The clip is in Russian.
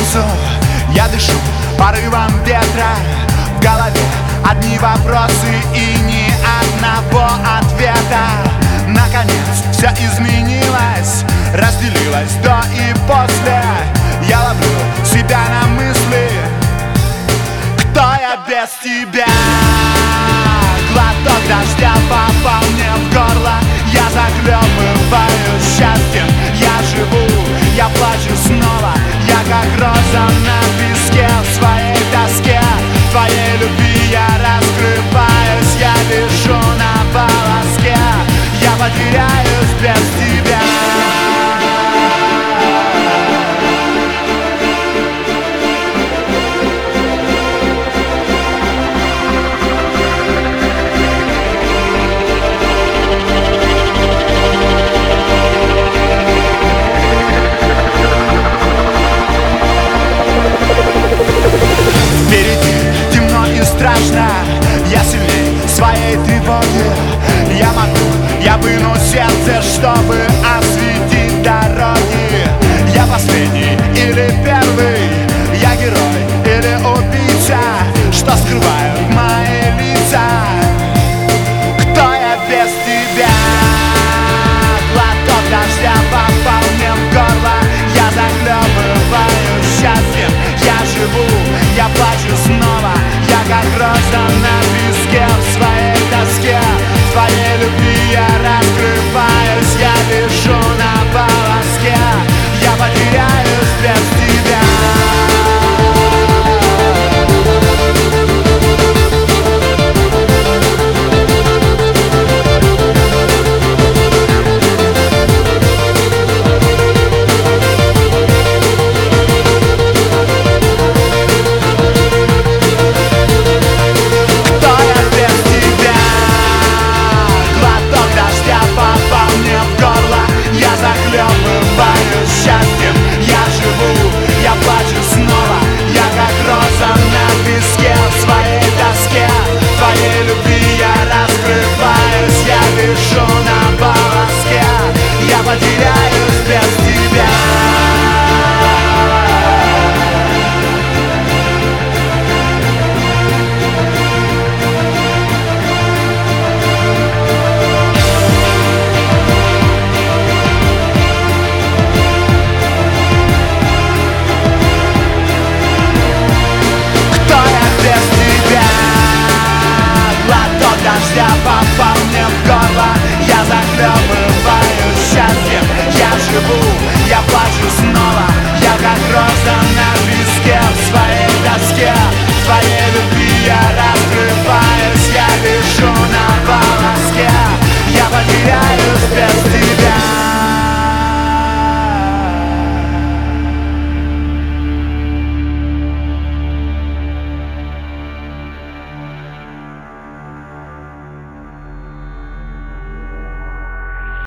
солнцу я дышу порывом ветра. В голове одни вопросы и ни одного ответа. Наконец все изменилось, разделилось до и после. Я ловлю себя на мысли: кто я без тебя? Глоток дождя попал мне в горло. Я захлебываюсь счастьем, я живу, я плачу снова. Я как роза на песке в своей тоске. В твоей любви я раскрываюсь, я вижу на волоске. Я потеряюсь без тебя. Страшно, я сильней своей тревоги. Я могу, я выну сердце, чтобы осветить дороги. Я последний или первый, я герой или убийца, что скрывают мои лица. Кто я без тебя? Глоток дождя попал мне в горло. Я захлебываюсь счастьем, я живу, я плачу снова. Я как роза на песке в своей тоске. В твоей любви я раскрываюсь, я вижу на волоске. Я потеряюсь без тебя. Счастьем я живу, я плачу снова. Я как роза на песке в своей тоске. В твоей любви я раскрываюсь, я вижу на волоске. Я потеряюсь без тебя. Дождя попал мне в горло. Я захлебываюсь счастьем, я живу, я плачу снова.